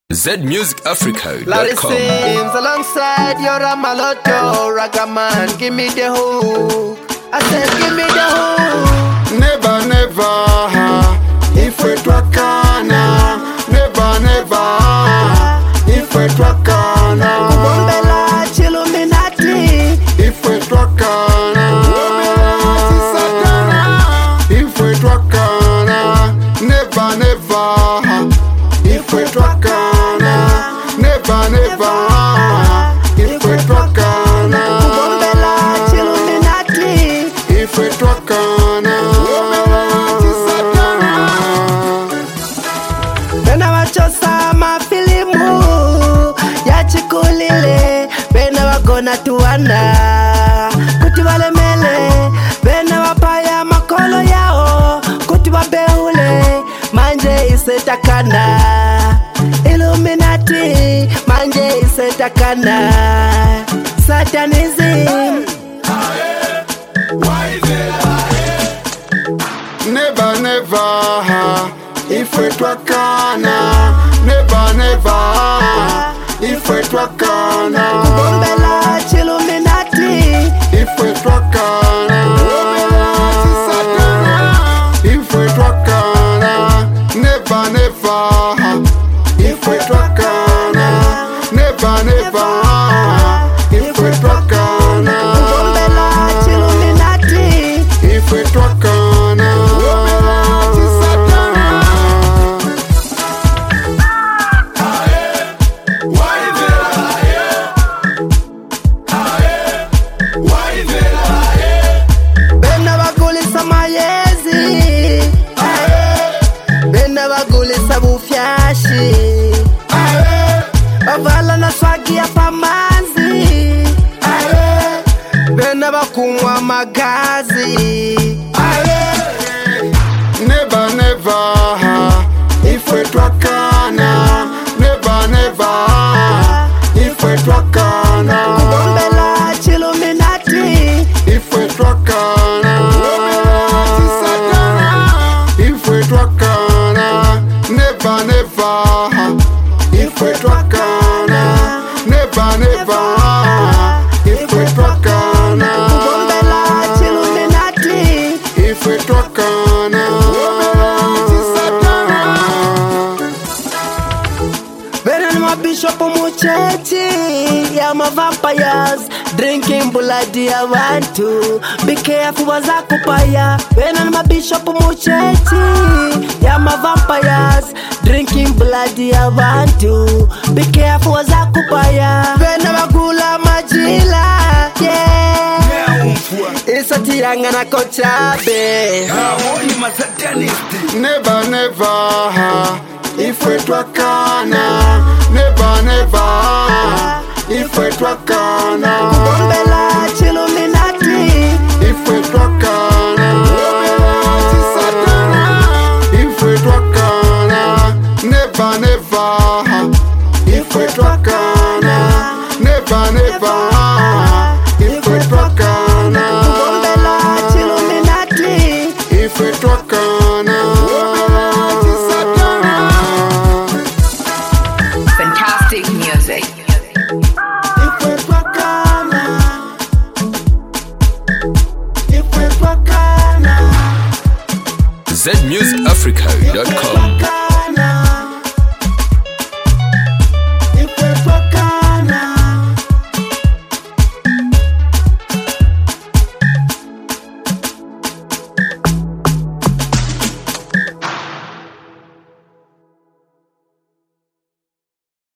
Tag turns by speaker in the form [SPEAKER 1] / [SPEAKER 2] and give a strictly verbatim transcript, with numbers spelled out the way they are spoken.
[SPEAKER 1] Z Music Africa
[SPEAKER 2] Larry
[SPEAKER 1] dot com.
[SPEAKER 2] Sims alongside your Ramaloto Ragaman, give me the hook. I said give me the hook.
[SPEAKER 3] Never, never, if we twakana. Never, never, if we twakana.
[SPEAKER 2] Bombela Chiluminati,
[SPEAKER 3] if we twakana. If we twakana. Never, never, if we twakana. Never, never, if we twakana.
[SPEAKER 2] Bombela Chiluminati,
[SPEAKER 3] if we twakana.
[SPEAKER 2] Bena wachosa mafilimu ya chikulile. Bena wagona tuwana kuti walemele. Bena wapaya makolo yao kuti wabeule. Manje isetakana Illuminati, manje isetakana Satanism.
[SPEAKER 3] Never, never, if we twakana. Never, never, if we twakana.
[SPEAKER 2] Bombela Chiluminati,
[SPEAKER 3] if we twakana. If we twakana. Never, never, if we twakana. Never, never, if we twakana.
[SPEAKER 2] Bombela Chiluminati,
[SPEAKER 3] if we twakana.
[SPEAKER 2] Bena bagulisa mayezi, bena bagulisa bufyashi, bavala na swagi ya pamanzi, bena bakunywa magazi.
[SPEAKER 3] Never, never, if we twakana. Never, never, if we twakana.
[SPEAKER 2] Bombela Chiluminati,
[SPEAKER 3] If we twakana. If we twakana. Never, never, if we twakana. Never, never, if we twakana.
[SPEAKER 2] Bombela Chiluminati,
[SPEAKER 3] If we twakana.
[SPEAKER 2] bena ni mabishop muchechi ya ma vampires drinking blood ya bantu. Be careful waza kupaya. Bena ni mabishop muchechi ya ma vampires drinking blood ya bantu. Be careful waza kupaya. Bena bagula majila, yeah. Isati yanga na kochabe.
[SPEAKER 3] Never, never, if we twakana. Never, never, if we twakana.
[SPEAKER 2] Bombela Chiluminati,
[SPEAKER 3] If we twakana. If we twakana. Never, never, if we twakana. Never, never, if we twakana.
[SPEAKER 2] Bombela Chiluminati,
[SPEAKER 3] If we twakana.
[SPEAKER 4] Fantastic music.
[SPEAKER 2] if we twakana, if we twakana.
[SPEAKER 1] Z Music Africa